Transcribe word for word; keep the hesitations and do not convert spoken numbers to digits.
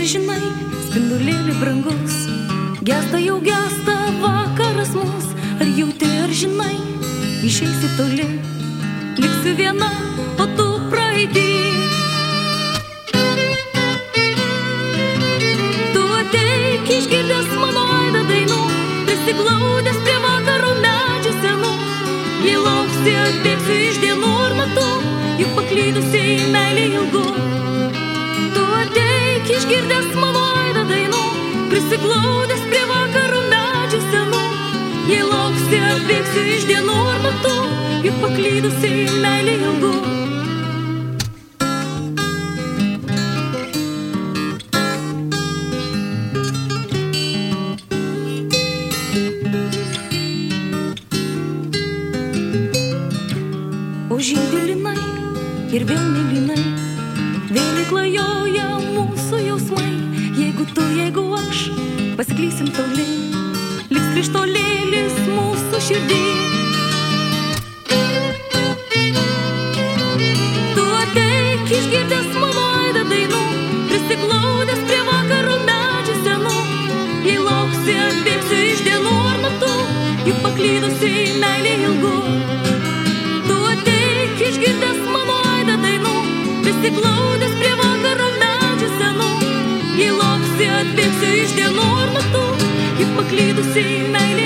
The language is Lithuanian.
žinai, spindulėlį brangus, gesta jau gesta vakaras mus. Ar jauti, ar žinai, išeisi toli, liksi viena, o tu praeiti. Tu ateik išgirdęs mano aidą dainų, prisiglaudęs prie vakaro medžių senų. Jei lauksi, atbėgsiu iš dienų ir naktų, juk paklydusiai meilė ilgu. Tu ateik išgirdęs mano aidą dainų, prisiglaudęs prie vakaro medžių senų. Jei lauksi, atbėgsiu iš dienų ir naktų, juk paklydusiai meilė ilgu. O žydi linai ir vėl mėlynai, vėl klajoja mūsų jausmai. Jeigu tu, jeigu aš, pasiklysim toli, liks krištolėlis mūsų širdį. Tu ateik išgirdęs mano aidą dainų, prisiglaudęs prie vakaro medžių senų. Jei lauksi, atbėgsiu iš dienų ar naktų, juk paklydusiai meilė ilgu. Išgirdęs mano aidą dainų, prisiglaudęs prie vakaro medžių senų. Jei lauksi, atbėgsiu iš dienų ar naktų, juk paklydusiai meilė